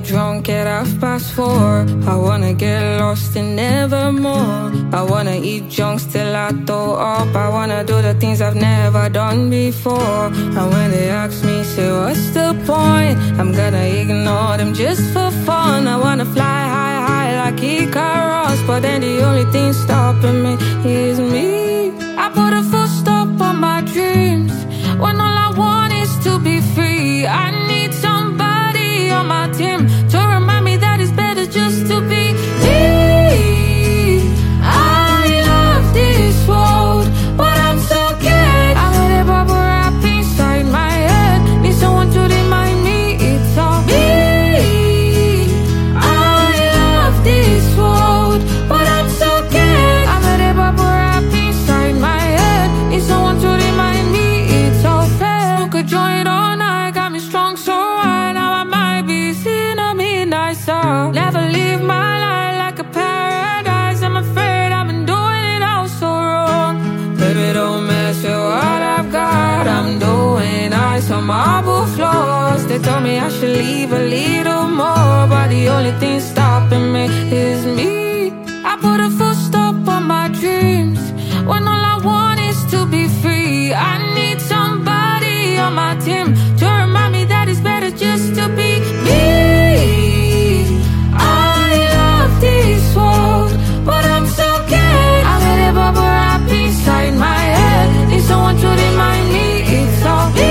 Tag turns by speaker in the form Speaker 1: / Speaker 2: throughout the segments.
Speaker 1: drunk at 4:30. I wanna get lost in nevermore. I wanna eat junks till I throw up. I wanna do the things I've never done before. And when they ask me, say what's the point, I'm gonna ignore them just for fun. I wanna fly high, high like Icarus, but then the only thing stopping me is me. I put a full stop on my dreams when all I want is to be free. I need somebody on my team to remind me that it's better just to be me. I love this world, but I'm so scared. I heard a bubble wrap inside my head. Need someone to remind me it's all me. I love this world, but I'm so scared. I heard a bubble wrap inside my head. Need someone to remind me it's all fair. Smoke a joint all night, got me strong so high. Now I might be seeing a midnight star. Never live my life like a paradise. I'm afraid I've been doing it all so wrong. Baby, don't mess with what I've got. I'm doing ice on marble floors. They told me I should leave a little more, but the only thing stopping me is me. I put a full stop on my dreams when all I want is to be free. I need somebody on my team to remind me that it's better just to be me. I love this world, but I'm so scared. I let a bubble wrap inside my head. Need someone to remind me it's all me.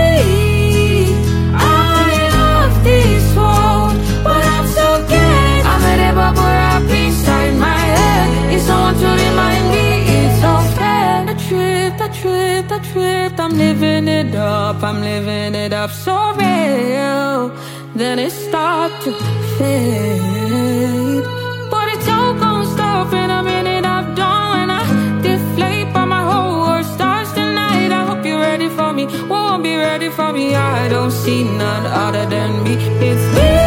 Speaker 1: I love this world, but I'm so scared. I let a bubble wrap inside my head. Need someone to remind me it's all fair. The trip, I'm living it up. I'm living it up so real. Then it starts to fade, but it's all gonna stop in a minute. I've done when I deflate, but my whole world starts tonight. I hope you're ready for me, won't be ready for me. I don't see none other than me. It's me.